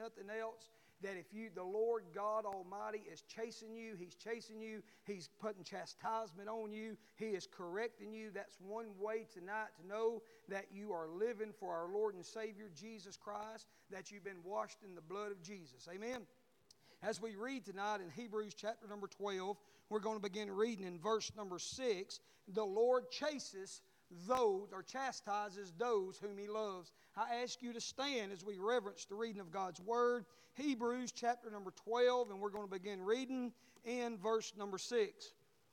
nothing else, that if the Lord God Almighty is chasing you, He's chasing you, He's putting chastisement on you, He is correcting you. That's one way tonight to know that you are living for our Lord and Savior Jesus Christ, that you've been washed in the blood of Jesus. Amen. As we read tonight in Hebrews chapter number 12, we're going to begin reading in verse number 6. The Lord chases those, or chastises those whom He loves. I ask you to stand as we reverence the reading of God's Word. Hebrews chapter number 12, and we're going to begin reading in verse number 6.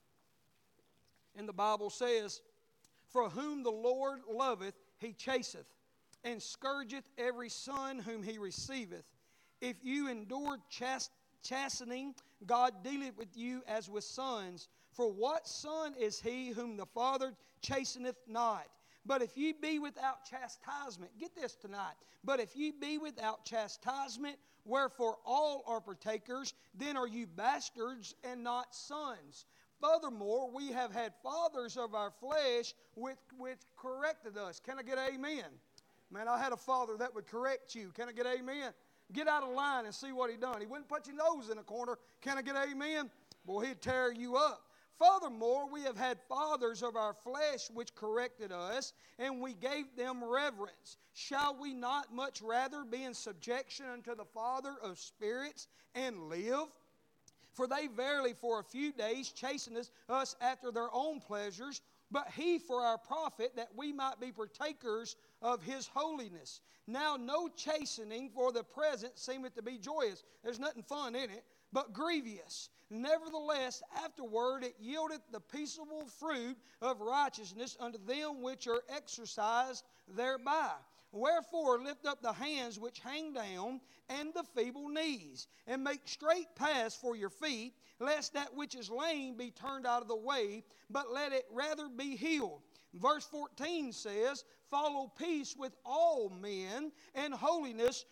And the Bible says, For whom the Lord loveth, He chaseth, and scourgeth every son whom He receiveth. If you endure chastening, God dealeth with you as with sons. For what son is he whom the Father chasteneth not? But if ye be without chastisement, get this tonight, but if ye be without chastisement, wherefore all are partakers, then are you bastards and not sons. Furthermore, we have had fathers of our flesh which corrected us. Can I get an amen? Man, I had a father that would correct you. Can I get an amen? Get out of line and see what he done. He wouldn't put your nose in a corner. Can I get an amen? Boy, he'd tear you up. Furthermore, we have had fathers of our flesh which corrected us, and we gave them reverence. Shall we not much rather be in subjection unto the Father of spirits and live? For they verily for a few days chastened us after their own pleasures, but He for our profit, that we might be partakers of His holiness. Now no chastening for the present seemeth to be joyous. There's nothing fun in it, but grievous. Nevertheless, afterward it yieldeth the peaceable fruit of righteousness unto them which are exercised thereby. Wherefore lift up the hands which hang down, and the feeble knees, and make straight paths for your feet, lest that which is lame be turned out of the way, but let it rather be healed. Verse 14 says, Follow peace with all men, and holiness,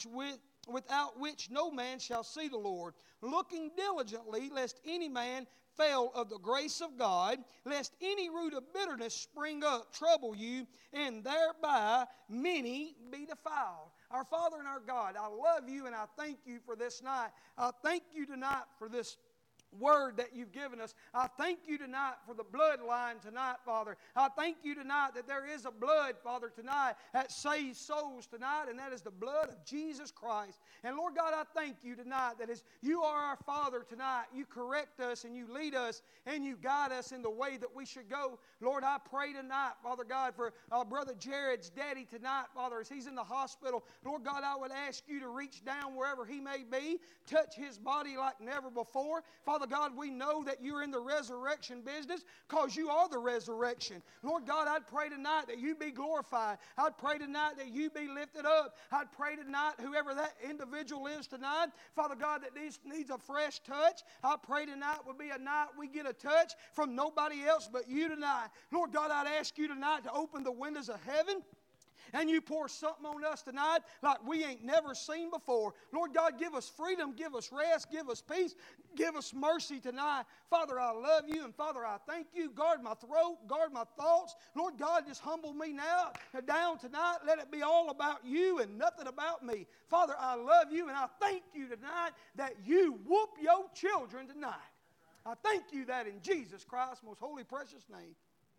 without which no man shall see the Lord, looking diligently, lest any man fail of the grace of God, lest any root of bitterness spring up, trouble you, and thereby many be defiled. Our Father and our God, I love you and I thank you for this night. I thank you tonight for this word that you've given us. I thank you tonight for the bloodline tonight, Father. I thank you tonight that there is a blood, Father, tonight that saves souls tonight, and that is the blood of Jesus Christ. And Lord God, I thank you tonight that as you are our Father tonight, you correct us and you lead us and you guide us in the way that we should go. Lord, I pray tonight, Father God, for Brother Jared's daddy tonight, Father, as he's in the hospital. Lord God, I would ask you to reach down wherever he may be, touch his body like never before. Father God, we know that you're in the resurrection business because you are the resurrection. Lord God, I'd pray tonight that you be glorified. I'd pray tonight that you be lifted up. I'd pray tonight, whoever that individual is tonight, Father God, that needs a fresh touch. I pray tonight will be a night we get a touch from nobody else but you tonight. Lord God, I'd ask you tonight to open the windows of heaven, and you pour something on us tonight like we ain't never seen before. Lord God, give us freedom, give us rest, give us peace, give us mercy tonight. Father, I love you, and Father, I thank you. Guard my throat, guard my thoughts. Lord God, just humble me now, down tonight. Let it be all about you and nothing about me. Father, I love you, and I thank you tonight that you whoop your children tonight. I thank you that in Jesus Christ's most holy, precious name.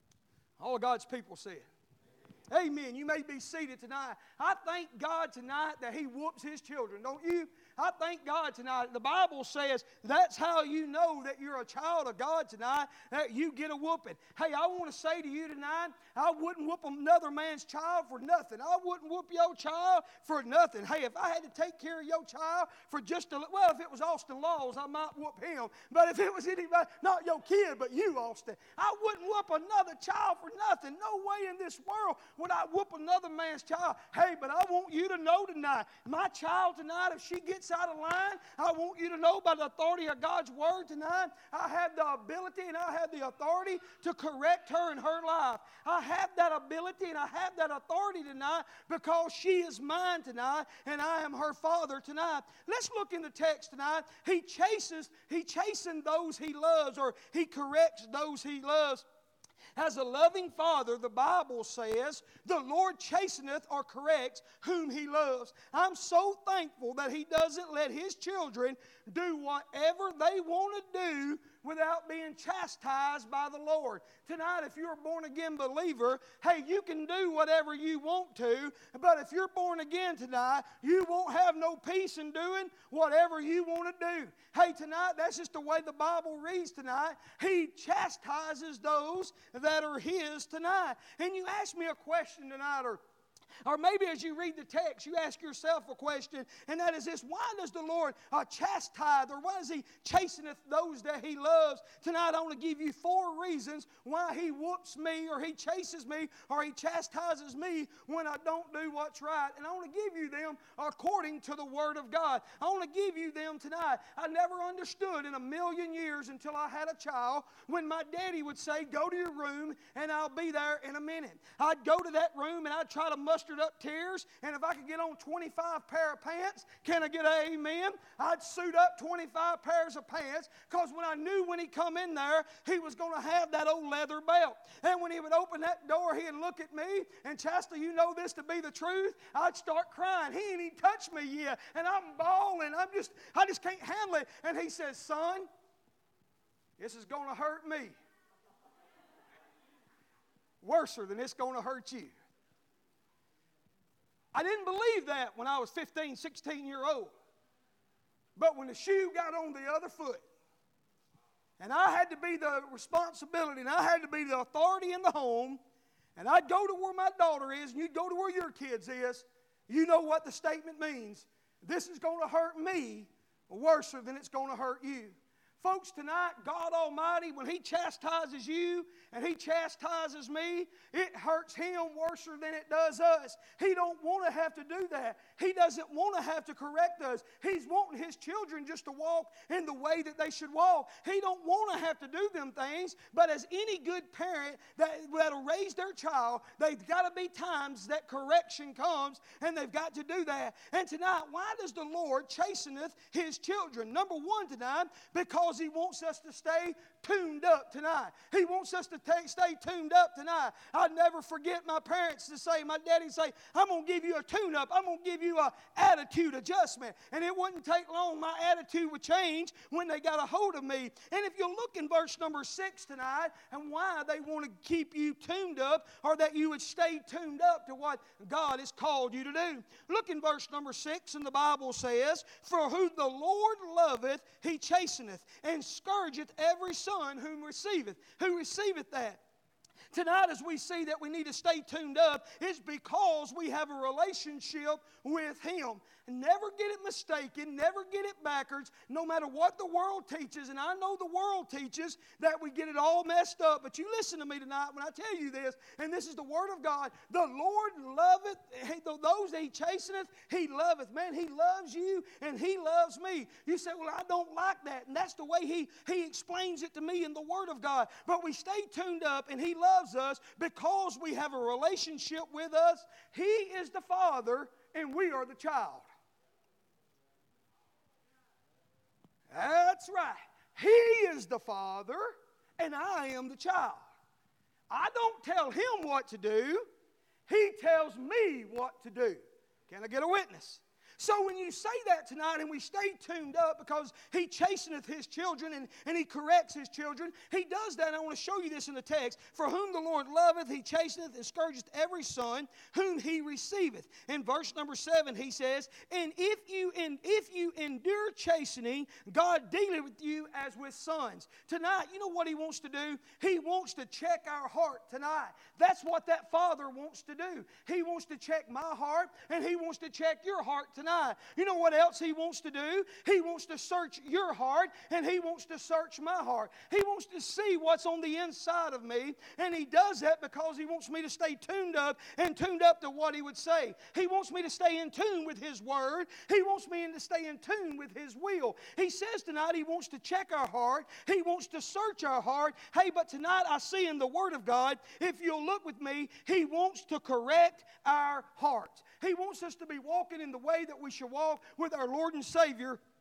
All of God's people said. Amen. You may be seated tonight. I thank God tonight that He whoops His children, don't you? I thank God tonight. The Bible says that's how you know that you're a child of God tonight, that you get a whooping. Hey, I want to say to you tonight, I wouldn't whoop another man's child for nothing. I wouldn't whoop your child for nothing. Hey, if I had to take care of your child for just if it was Austin Laws, I might whoop him. But if it was anybody, not your kid, but you, Austin, I wouldn't whoop another child for nothing. No way in this world would I whoop another man's child. Hey, but I want you to know tonight, my child tonight, if she gets out of line, I want you to know by the authority of God's word tonight, I have the ability and I have the authority to correct her in her life. I have that ability and I have that authority tonight because she is mine tonight and I am her father tonight. Let's look in the text tonight. He chastens those he loves, or he corrects those he loves. As a loving father, the Bible says, the Lord chasteneth or corrects whom He loves. I'm so thankful that He doesn't let His children do whatever they want to do without being chastised by the Lord. Tonight, if you're a born-again believer, hey, you can do whatever you want to, but if you're born again tonight, you won't have no peace in doing whatever you want to do. Hey, tonight, that's just the way the Bible reads tonight. He chastises those that are His tonight. And you ask me a question tonight, or maybe as you read the text, you ask yourself a question, and that is this: why does the Lord chastise, or why does He chasteneth those that He loves? Tonight I want to give you 4 reasons why He whoops me, or He chases me, or He chastises me when I don't do what's right. And I want to give you them according to the Word of God. I want to give you them tonight. I never understood in a million years until I had a child when my daddy would say, go to your room and I'll be there in a minute. I'd go to that room and I'd try to muster up tears, and if I could get on 25 pair of pants, can I get an amen? I'd suit up 25 pairs of pants, because when I knew when he come in there, he was going to have that old leather belt. And when he would open that door, he'd look at me, and Chastity, you know this to be the truth, I'd start crying. He ain't even touched me yet, and I'm bawling. I just can't handle it. And he says, son, this is going to hurt me. Worser than it's going to hurt you. I didn't believe that when I was 15, 16-year-old. But when the shoe got on the other foot, and I had to be the responsibility, and I had to be the authority in the home, and I'd go to where my daughter is, and you'd go to where your kids is, you know what the statement means. This is going to hurt me worse than it's going to hurt you. Folks, tonight, God Almighty, when He chastises you and He chastises me, it hurts Him worse than it does us. He don't want to have to do that. He doesn't want to have to correct us. He's wanting His children just to walk in the way that they should walk. He don't want to have to do them things, but as any good parent that'll raise their child, they've got to be times that correction comes, and they've got to do that. And tonight, why does the Lord chasteneth His children? Number one tonight, because He wants us to stay tuned up tonight. He wants us to stay tuned up tonight. I'd never forget my parents to say, my daddy say, I'm going to give you a tune-up. I'm going to give you an attitude adjustment. And it wouldn't take long. My attitude would change when they got a hold of me. And if you look in verse number 6 tonight, and why they want to keep you tuned up, or that you would stay tuned up to what God has called you to do. Look in verse number 6, and the Bible says, for who the Lord loveth, He chasteneth, and scourgeth every son who receiveth that. Tonight, as we see that we need to stay tuned up, it's because we have a relationship with Him. Never get it mistaken, never get it backwards, no matter what the world teaches. And I know the world teaches that we get it all messed up. But you listen to me tonight when I tell you this, and this is the Word of God. The Lord loveth, those that He chasteneth, He loveth. Man, He loves you and He loves me. You say, well, I don't like that. And that's the way He explains it to me in the Word of God. But we stay tuned up, and He loves us because we have a relationship with us. He is the Father, and we are the child. That's right. He is the Father, and I am the child. I don't tell Him what to do. He tells me what to do. Can I get a witness? So when you say that tonight, and we stay tuned up because He chasteneth His children and He corrects His children, He does that. And I want to show you this in the text. For whom the Lord loveth, He chasteneth and scourgeth every son whom He receiveth. In verse number 7, He says, and if you endure chastening, God dealeth with you as with sons. Tonight, you know what He wants to do? He wants to check our heart tonight. That's what that Father wants to do. He wants to check my heart, and He wants to check your heart tonight. You know what else He wants to do? He wants to search your heart, and He wants to search my heart. He wants to see what's on the inside of me, and He does that because He wants me to stay tuned up and tuned up to what He would say. He wants me to stay in tune with His Word. He wants me to stay in tune with His will. He says tonight He wants to check our heart. He wants to search our heart. Hey, but tonight I see in the Word of God, if you'll look with me, He wants to correct our hearts. He wants us to be walking in the way that we should walk with our Lord and Savior,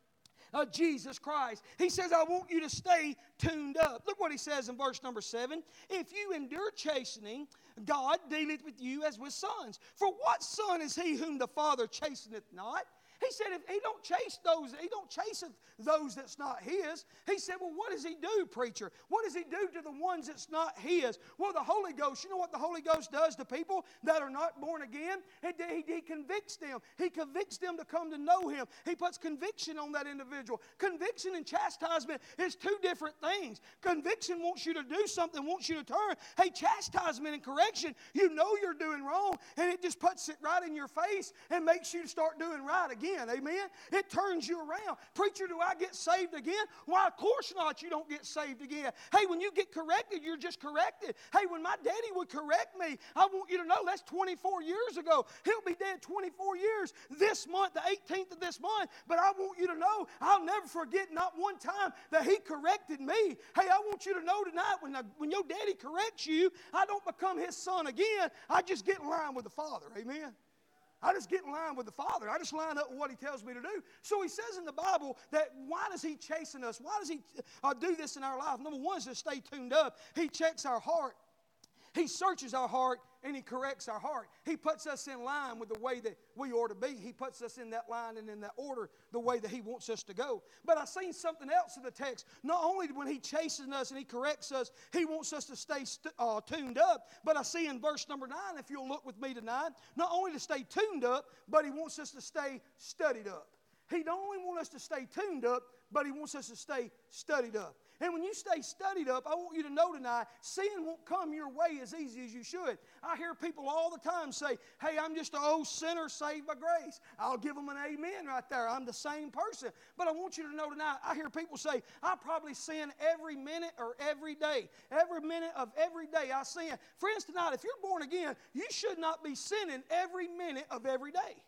Jesus Christ. He says, I want you to stay tuned up. Look what he says in verse number 7. If you endure chastening, God dealeth with you as with sons. For what son is he whom the Father chasteneth not? He said, if he don't chase those, he don't chase those that's not his. He said, well, what does he do, preacher? What does he do to the ones that's not his? Well, the Holy Ghost, you know what the Holy Ghost does to people that are not born again? He convicts them. He convicts them to come to know him. He puts conviction on that individual. Conviction and chastisement is two different things. Conviction wants you to do something, wants you to turn. Hey, chastisement and correction, you know you're doing wrong, and it just puts it right in your face and makes you start doing right again. Amen. It turns you around. Preacher, do I get saved again? Why, of course not. You don't get saved again. Hey, when you get corrected, you're just corrected. Hey, when my daddy would correct me, I want you to know that's 24 years ago. He'll be dead 24 years this month, the 18th of this month. But I want you to know I'll never forget not one time that he corrected me. Hey, I want you to know tonight when your daddy corrects you, I don't become his son again. I just get in line with the Father. Amen. I just get in line with the Father. I just line up with what he tells me to do. So he says in the Bible that why does he chasten us? Why does he do this in our life? Number one is to stay tuned up. He checks our heart. He searches our heart and he corrects our heart. He puts us in line with the way that we ought to be. He puts us in that line and in that order the way that he wants us to go. But I've seen something else in the text. Not only when he chastens us and he corrects us, he wants us to stay tuned up. But I see in verse number 9, if you'll look with me tonight, not only to stay tuned up, but he wants us to stay studied up. He don't only want us to stay tuned up, but he wants us to stay studied up. And when you stay studied up, I want you to know tonight, sin won't come your way as easy as you should. I hear people all the time say, hey, I'm just an old sinner saved by grace. I'll give them an amen right there. I'm the same person. But I want you to know tonight, I hear people say, I probably sin every minute or every day. Every minute of every day I sin. Friends, tonight, if you're born again, you should not be sinning every minute of every day.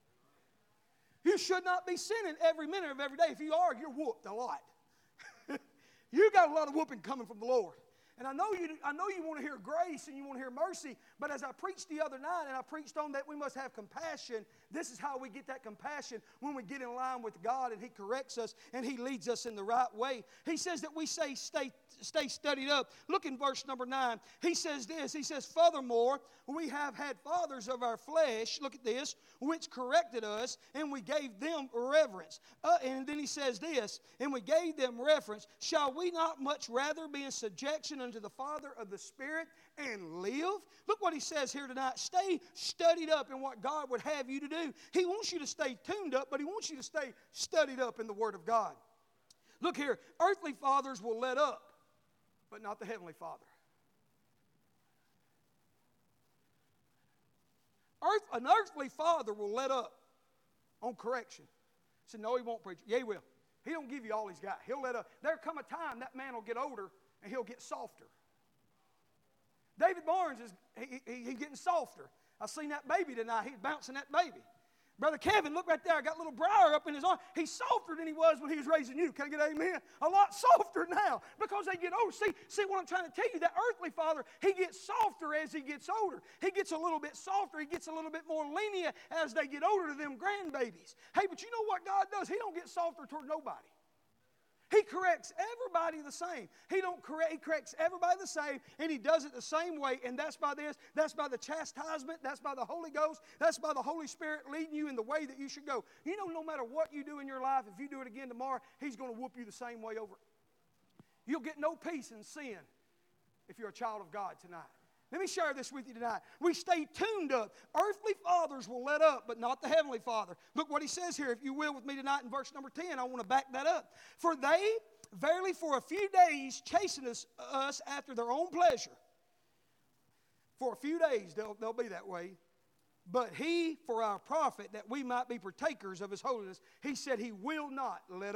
You should not be sinning every minute of every day. If you are, you're whooped a lot. You got a lot of whooping coming from the Lord. And I know you want to hear grace and you want to hear mercy, but as I preached the other night, and I preached on that we must have compassion, this is how we get that compassion when we get in line with God and he corrects us and he leads us in the right way. He says that we say stay studied up. Look in verse number 9. He says this. He says, furthermore, we have had fathers of our flesh, look at this, which corrected us, and we gave them reverence. And then he says this, and we gave them reverence. Shall we not much rather be in subjection unto the Father of the Spirit and live? Look what he says here tonight. Stay studied up in what God would have you to do. He wants you to stay tuned up, but he wants you to stay studied up in the Word of God. Look here, earthly fathers will let up, but not the Heavenly Father. An earthly father will let up on correction. Say, no, he won't, preach. Yeah, he will. He don't give you all he's got. He'll let up. There'll come a time that man will get older and he'll get softer. David Barnes he's getting softer. I seen that baby tonight. He's bouncing that baby. Brother Kevin, look right there. I got a little briar up in his arm. He's softer than he was when he was raising you. Can I get an amen? A lot softer now because they get older. See what I'm trying to tell you? That earthly father, he gets softer as he gets older. He gets a little bit softer. He gets a little bit more lenient as they get older to them grandbabies. Hey, but you know what God does? He don't get softer toward nobody. He corrects everybody the same. He corrects everybody the same, and he does it the same way, and that's by this. That's by the chastisement. That's by the Holy Ghost. That's by the Holy Spirit leading you in the way that you should go. You know, no matter what you do in your life, if you do it again tomorrow, he's going to whoop you the same way over. You'll get no peace in sin if you're a child of God tonight. Let me share this with you tonight. We stay tuned up. Earthly fathers will let up, but not the Heavenly Father. Look what he says here, if you will, with me tonight in verse number 10. I want to back that up. For they, verily for a few days, chasten us after their own pleasure. For a few days, they'll be that way. But he, for our profit, that we might be partakers of his holiness, he said he will not let up.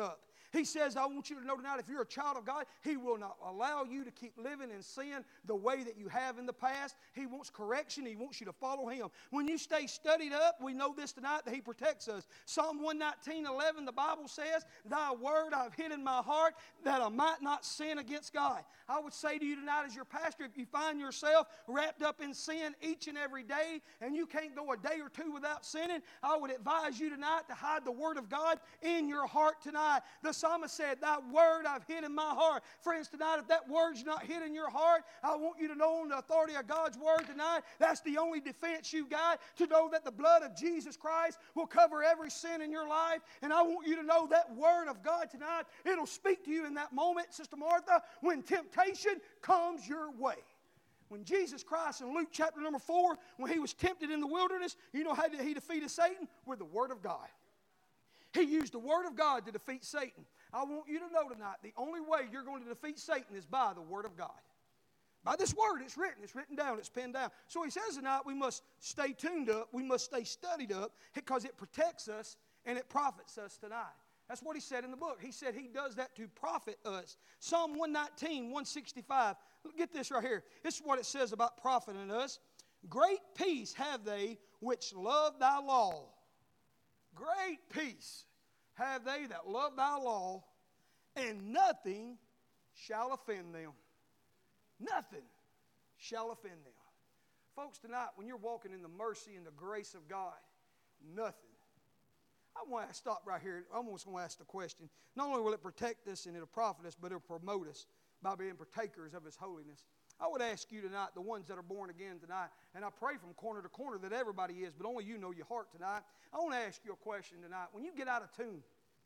He says, I want you to know tonight, if you're a child of God, He will not allow you to keep living in sin the way that you have in the past. He wants correction. He wants you to follow Him. When you stay studied up, we know this tonight, that He protects us. Psalm 119:11, the Bible says, Thy word I've hid in my heart, that I might not sin against God. I would say to you tonight as your pastor, if you find yourself wrapped up in sin each and every day, and you can't go a day or two without sinning, I would advise you tonight to hide the Word of God in your heart tonight. The psalmist said, Thy word I've hid in my heart. Friends, tonight, if that word's not hid in your heart, I want you to know on the authority of God's Word tonight, that's the only defense you got, to know that the blood of Jesus Christ will cover every sin in your life. And I want you to know that Word of God tonight, it'll speak to you in that moment, Sister Martha, when temptation comes your way. When Jesus Christ in Luke chapter number 4, when He was tempted in the wilderness, you know how did He defeated Satan? With the Word of God. He used the Word of God to defeat Satan. I want you to know tonight, the only way you're going to defeat Satan is by the Word of God. By this Word, it's written down, it's penned down. So He says tonight we must stay tuned up, we must stay studied up, because it protects us and it profits us tonight. That's what He said in the book. He said He does that to profit us. Psalm 119, 165. Get this right here. This is what it says about profiting us. Great peace have they which love Thy law. Great peace have they that love Thy law, and nothing shall offend them. Nothing shall offend them. Folks, tonight, when you're walking in the mercy and the grace of God, nothing. I want to stop right here. I'm almost going to ask the question. Not only will it protect us and it'll profit us, but it'll promote us by being partakers of His holiness. I would ask you tonight, the ones that are born again tonight, and I pray from corner to corner that everybody is, but only you know your heart tonight. I want to ask you a question tonight. When you get out of tune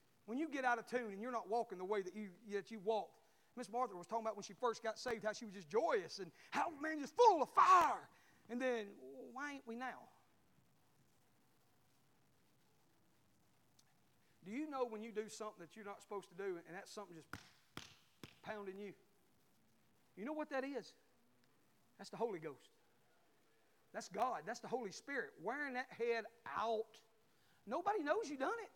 and you're not walking the way that you walked, Miss Martha was talking about when she first got saved, how she was just joyous and how, man, just full of fire. And then, well, why ain't we now? Do you know when you do something that you're not supposed to do and that something just pounding you? You know what that is? That's the Holy Ghost. That's God. That's the Holy Spirit wearing that head out. Nobody knows you done it.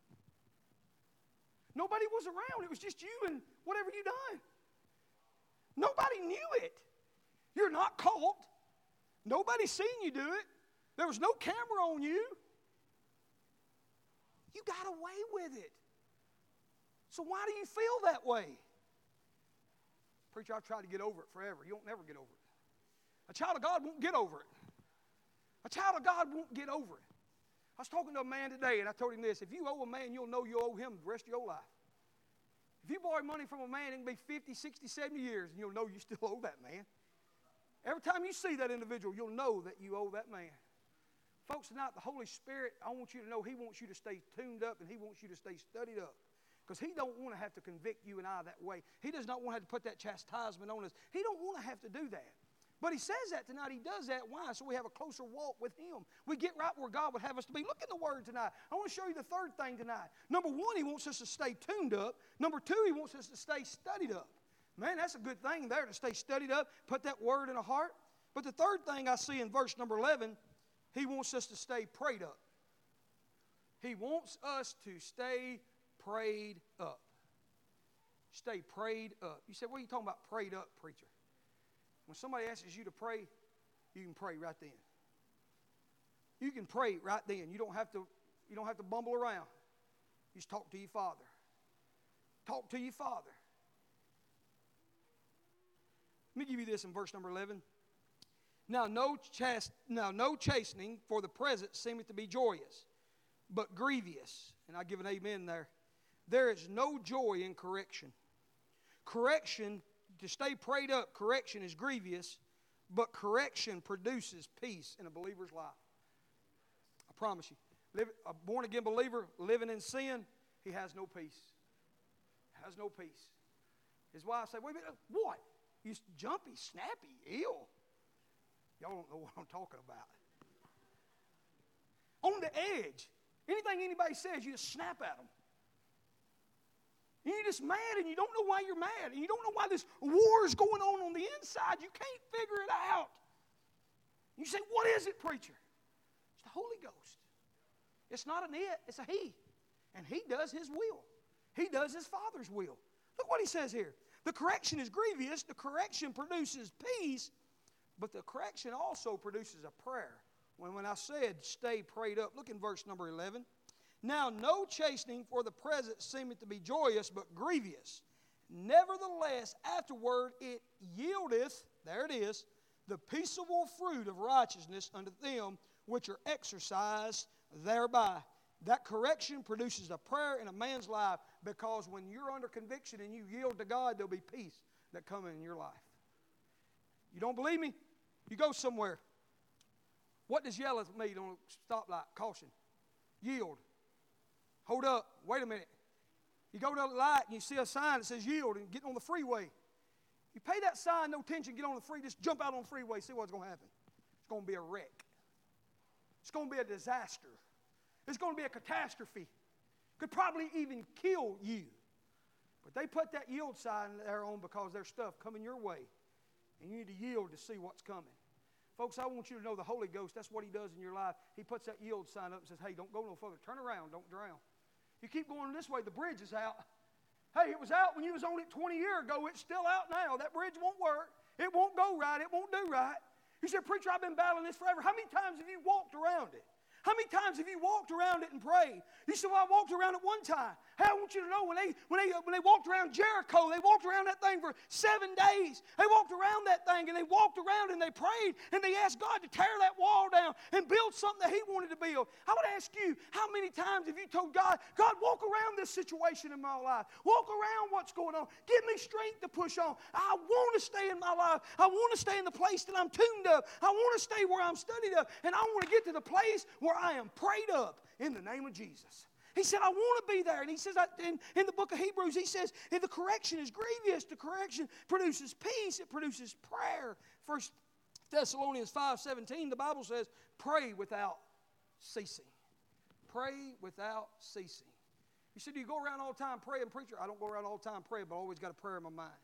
Nobody was around. It was just you and whatever you done. Nobody knew it. You're not caught. Nobody seen you do it. There was no camera on you. You got away with it. So why do you feel that way? Preacher, I've tried to get over it forever. You won't never get over it. A child of God won't get over it. A child of God won't get over it. I was talking to a man today, and I told him this. If you owe a man, you'll know you owe him the rest of your life. If you borrow money from a man, it can be 50, 60, 70 years, and you'll know you still owe that man. Every time you see that individual, you'll know that you owe that man. Folks, tonight, the Holy Spirit, I want you to know He wants you to stay tuned up and He wants you to stay studied up. Because He don't want to have to convict you and I that way. He does not want to have to put that chastisement on us. He don't want to have to do that. But He says that tonight. He does that. Why? So we have a closer walk with Him. We get right where God would have us to be. Look in the Word tonight. I want to show you the third thing tonight. Number one, He wants us to stay tuned up. Number two, He wants us to stay studied up. Man, that's a good thing there, to stay studied up, put that Word in a heart. But the third thing I see in verse number 11, He wants us to stay prayed up. He wants us to stay prayed up. Stay prayed up. You say, what are you talking about prayed up, preacher? When somebody asks you to pray, you can pray right then. You can pray right then. You don't have to bumble around. You just talk to your Father. Talk to your Father. Let me give you this in verse number 11. Now no chastening for the present seemeth to be joyous, but grievous. And I give an amen there. There is no joy in correction. Correction, to stay prayed up, correction is grievous, but correction produces peace in a believer's life. I promise you. A born-again believer living in sin, he has no peace. Has no peace. His wife say, wait a minute, what? He's jumpy, snappy, ill. Y'all don't know what I'm talking about. On the edge. Anything anybody says, you just snap at them. And you're just mad, and you don't know why you're mad. And you don't know why this war is going on the inside. You can't figure it out. You say, what is it, preacher? It's the Holy Ghost. It's not an it, it's a He. And He does His will. He does his Father's will. Look what he says here. The correction is grievous. The correction produces peace. But the correction also produces a prayer. When I said stay prayed up, look in verse number 11. Now no chastening for the present seemeth to be joyous, but grievous. Nevertheless, afterward it yieldeth, there it is, the peaceable fruit of righteousness unto them which are exercised thereby. That correction produces a prayer in a man's life, because when you're under conviction and you yield to God, there'll be peace that comes in your life. You don't believe me? You go somewhere. What does yell at me on a stoplight? Caution. Yield. Hold up. Wait a minute. You go to the light and you see a sign that says yield and get on the freeway. You pay that sign no attention, get on the freeway, just jump out on the freeway, see what's going to happen. It's going to be a wreck. It's going to be a disaster. It's going to be a catastrophe. Could probably even kill you. But they put that yield sign there on because there's stuff coming your way. And you need to yield to see what's coming. Folks, I want you to know the Holy Ghost, that's what He does in your life. He puts that yield sign up and says, hey, don't go no further. Turn around, don't drown. You keep going this way, the bridge is out. Hey, it was out when you was on it 20 years ago. It's still out now. That bridge won't work. It won't go right. It won't do right. You said, preacher, I've been battling this forever. How many times have you walked around it? How many times have you walked around it and prayed? You said, well, I walked around it one time. Hey, I want you to know when they walked around Jericho, they walked around that thing for 7 days. They walked around that thing and they walked around and they prayed and they asked God to tear that wall down and build something that He wanted to build. I would ask you, how many times have you told God, God, walk around this situation in my life. Walk around what's going on. Give me strength to push on. I want to stay in my life. I want to stay in the place that I'm tuned up. I want to stay where I'm studied up. And I want to get to the place where I am prayed up in the name of Jesus. He said, I want to be there. And he says, in the book of Hebrews, he says, if the correction is grievous, the correction produces peace, it produces prayer. 1 Thessalonians 5:17, the Bible says, pray without ceasing. Pray without ceasing. You said, do you go around all the time praying, preacher? I don't go around all the time praying, but I always got a prayer in my mind.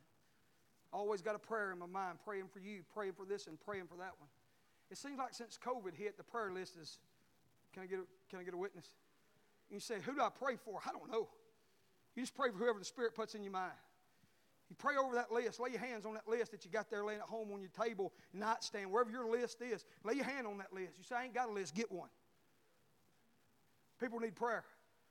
Always got a prayer in my mind, praying for you, praying for this, and praying for that one. It seems like since COVID hit, the prayer list is, can I get a witness? You say, who do I pray for? I don't know. You just pray for whoever the Spirit puts in your mind. You pray over that list. Lay your hands on that list that you got there laying at home on your table, nightstand, wherever your list is. Lay your hand on that list. You say, I ain't got a list. Get one. People need prayer.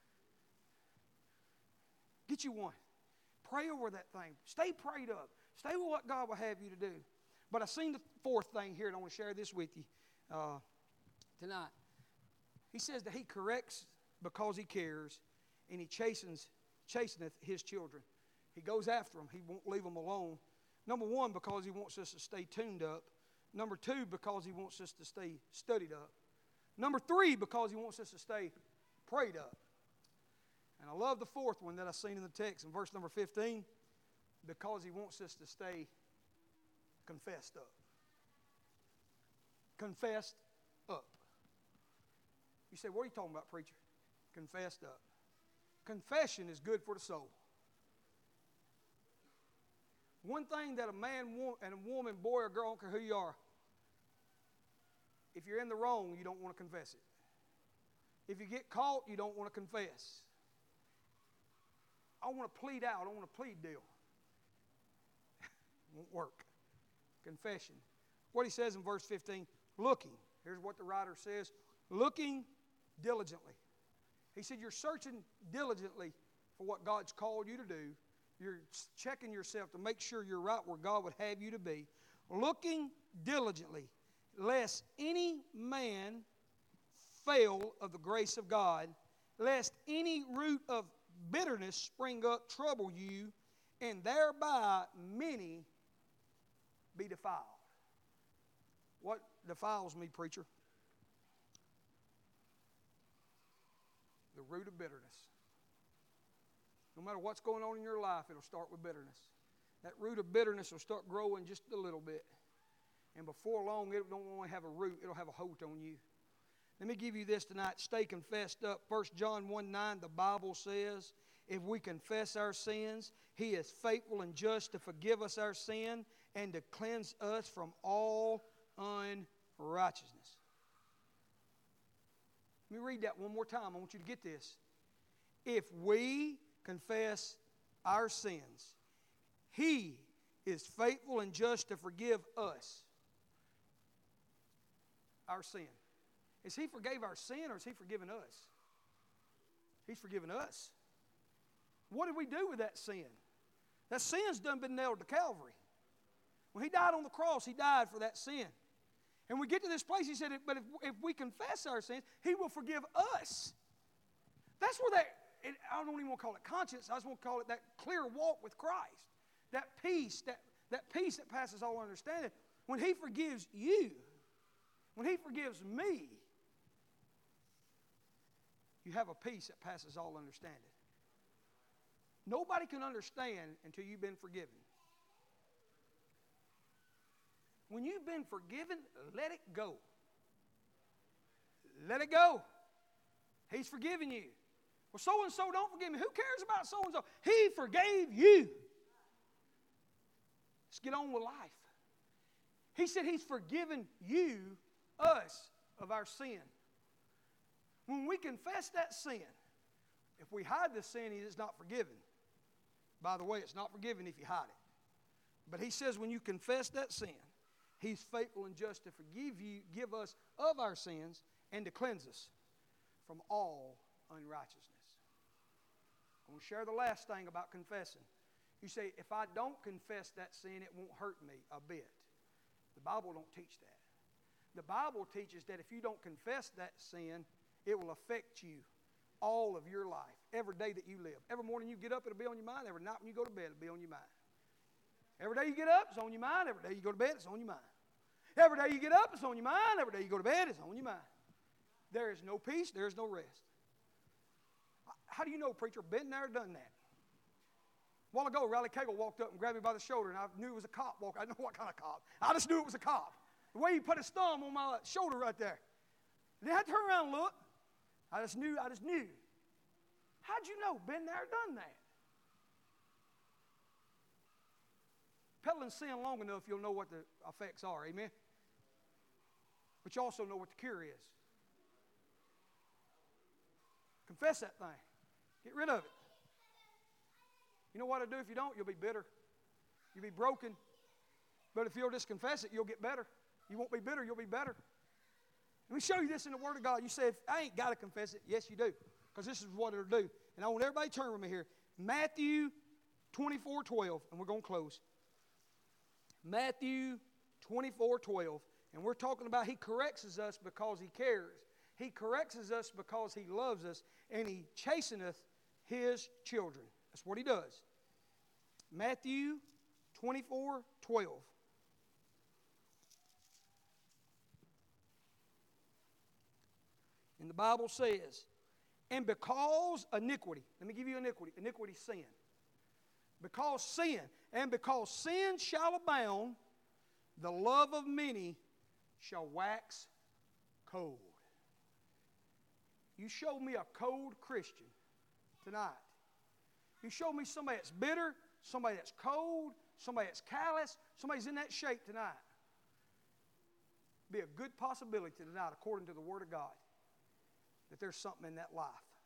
Get you one. Pray over that thing. Stay prayed up. Stay with what God will have you to do. But I seen the fourth thing here, and I want to share this with you tonight. He says that He corrects because He cares, and He chasteneth His children. He goes after them. He won't leave them alone. Number one, because He wants us to stay tuned up. Number two, because He wants us to stay studied up. Number three, because He wants us to stay prayed up. And I love the fourth one that I seen in the text in verse number 15, because He wants us to stay confessed up. Confessed up. You say, what are you talking about, preacher? Confessed up. Confession is good for the soul. One thing that a man and a woman, boy or girl, I don't care who you are, if you're in the wrong, you don't want to confess it. If you get caught, you don't want to confess. I want to plead out. I want a plead deal. Won't work. Confession. What he says in verse 15, looking. Here's what the writer says. Looking diligently. He said you're searching diligently for what God's called you to do. You're checking yourself to make sure you're right where God would have you to be. Looking diligently, lest any man fail of the grace of God, lest any root of bitterness spring up, trouble you, and thereby many be defiled. What defiles me, preacher? The root of bitterness. No matter what's going on in your life, it'll start with bitterness. That root of bitterness will start growing just a little bit. And before long, it don't only have a root, it'll have a hold on you. Let me give you this tonight. Stay confessed up. 1 John 1:9, the Bible says, if we confess our sins, He is faithful and just to forgive us our sin and to cleanse us from all unrighteousness. Let me read that one more time. I want you to get this. If we confess our sins, He is faithful and just to forgive us our sin. Is He forgave our sin, or is He forgiven us? He's forgiven us. What did we do with that sin? That sin's done been nailed to Calvary. When He died on the cross, He died for that sin. And we get to this place, He said, but if we confess our sins, He will forgive us. That's where I don't even want to call it conscience, I just want to call it that clear walk with Christ. That peace that passes all understanding. When He forgives you, when He forgives me, you have a peace that passes all understanding. Nobody can understand until you've been forgiven. When you've been forgiven, let it go. Let it go. He's forgiven you. Well, so-and-so don't forgive me. Who cares about so-and-so? He forgave you. Let's get on with life. He said He's forgiven you, us, of our sin. When we confess that sin, if we hide the sin, it is not forgiven. By the way, it's not forgiven if you hide it. But He says when you confess that sin, He's faithful and just to give us of our sins, and to cleanse us from all unrighteousness. I want to share the last thing about confessing. You say, if I don't confess that sin, it won't hurt me a bit. The Bible don't teach that. The Bible teaches that if you don't confess that sin, it will affect you all of your life, every day that you live. Every morning you get up, it'll be on your mind. Every night when you go to bed, it'll be on your mind. Every day you get up, it's on your mind. Every day you go to bed, it's on your mind. Every day you get up, it's on your mind. Every day you go to bed, it's on your mind. There is no peace, there is no rest. How do you know, preacher? Been there, done that. A while ago, Riley Cagle walked up and grabbed me by the shoulder, and I knew it was a cop walking. I didn't know what kind of cop. I just knew it was a cop. The way he put his thumb on my shoulder right there. I didn't have to turn around and look. I just knew. How'd you know? Been there, done that. Peddling sin long enough, you'll know what the effects are. Amen? But you also know what the cure is. Confess that thing. Get rid of it. You know what it'll do if you don't? You'll be bitter. You'll be broken. But if you'll just confess it, you'll get better. You won't be bitter, you'll be better. Let me show you this in the Word of God. You say, I ain't got to confess it. Yes, you do. Because this is what it'll do. And I want everybody to turn with me here. Matthew 24:12, and we're going to close. Matthew 24:12. And we're talking about He corrects us because He cares. He corrects us because He loves us. And He chasteneth His children. That's what He does. Matthew 24:12. And the Bible says, and because iniquity, let me give you iniquity sin. Because sin shall abound, the love of many shall wax cold. You show me a cold Christian tonight. You show me somebody that's bitter, somebody that's cold, somebody that's callous, somebody's in that shape tonight. Be a good possibility tonight, according to the Word of God, that there's something in that life.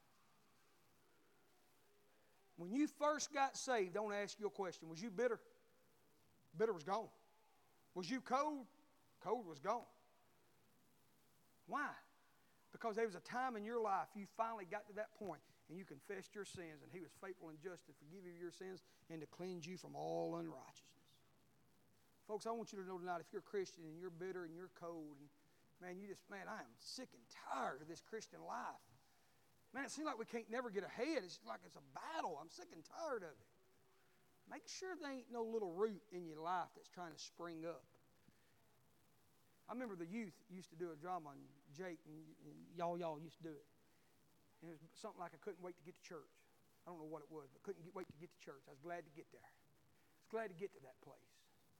When you first got saved, I want to ask you a question. Was you bitter? Bitter was gone. Was you cold? Cold was gone. Why? Because there was a time in your life you finally got to that point and you confessed your sins, and He was faithful and just to forgive you your sins and to cleanse you from all unrighteousness. Folks, I want you to know tonight, if you're a Christian and you're bitter and you're cold, and man, I am sick and tired of this Christian life. Man, it seems like we can't never get ahead. It's like it's a battle. I'm sick and tired of it. Make sure there ain't no little root in your life that's trying to spring up. I remember the youth used to do a drama, and Jake and y'all used to do it. And it was something like I couldn't wait to get to church. I don't know what it was, but couldn't wait to get to church. I was glad to get there. I was glad to get to that place.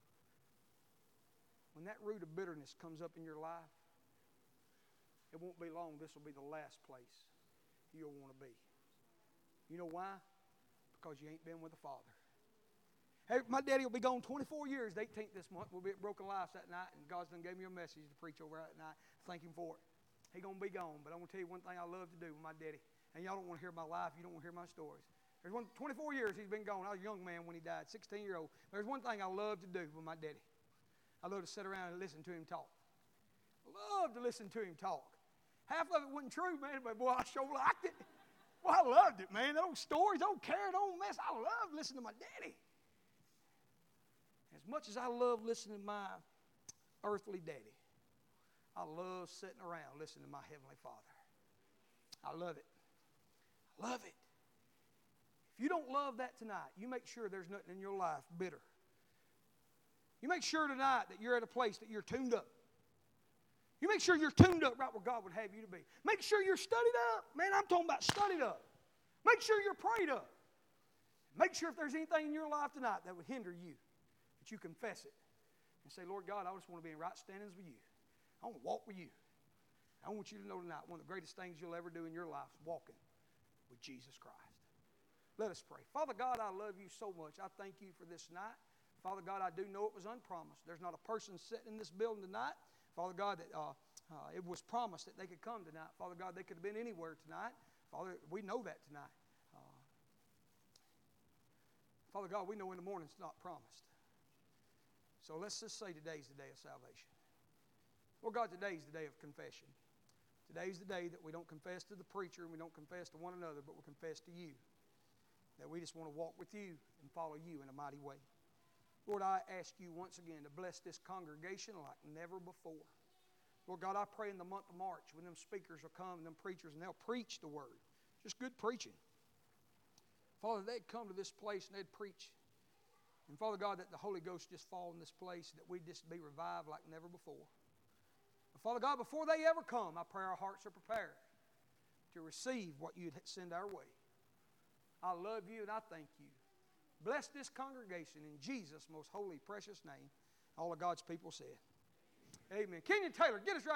When that root of bitterness comes up in your life, it won't be long. This will be the last place you'll want to be. You know why? Because you ain't been with the Father. Hey, my daddy will be gone 24 years, the 18th this month. We'll be at Broken Lives that night, and God's done gave me a message to preach over that night. Thank Him for it. He's going to be gone, but I'm going to tell you one thing I love to do with my daddy. And y'all don't want to hear my life. You don't want to hear my stories. There's 24 years he's been gone. I was a young man when he died, 16-year-old. There's one thing I love to do with my daddy. I love to sit around and listen to him talk. I love to listen to him talk. Half of it wasn't true, man, but boy, I sure liked it. Well, I loved it, man. Those stories, don't care, don't mess. I love listening to my daddy. As much as I love listening to my earthly daddy, I love sitting around listening to my Heavenly Father. I love it. I love it. If you don't love that tonight, you make sure there's nothing in your life bitter. You make sure tonight that you're at a place that you're tuned up. You make sure you're tuned up right where God would have you to be. Make sure you're studied up. Man, I'm talking about studied up. Make sure you're prayed up. Make sure if there's anything in your life tonight that would hinder you, that you confess it. And say, Lord God, I just want to be in right standings with you. I want to walk with you. I want you to know tonight, one of the greatest things you'll ever do in your life is walking with Jesus Christ. Let us pray. Father God, I love you so much. I thank you for this night. Father God, I do know it was unpromised. There's not a person sitting in this building tonight, Father God, that it was promised that they could come tonight. Father God, they could have been anywhere tonight. Father, we know that tonight. Father God, we know in the morning it's not promised. So let's just say today's the day of salvation. Lord God, today's the day of confession. Today's the day that we don't confess to the preacher and we don't confess to one another, but we confess to you. That we just want to walk with you and follow you in a mighty way. Lord, I ask you once again to bless this congregation like never before. Lord God, I pray in the month of March when them speakers will come and them preachers and they'll preach the word. Just good preaching. Father, they'd come to this place and they'd preach. And Father God, that the Holy Ghost just fall in this place, that we'd just be revived like never before. But Father God, before they ever come, I pray our hearts are prepared to receive what you'd send our way. I love you and I thank you. Bless this congregation in Jesus' most holy, precious name. All of God's people said. Amen. Kenyon Taylor, get us right.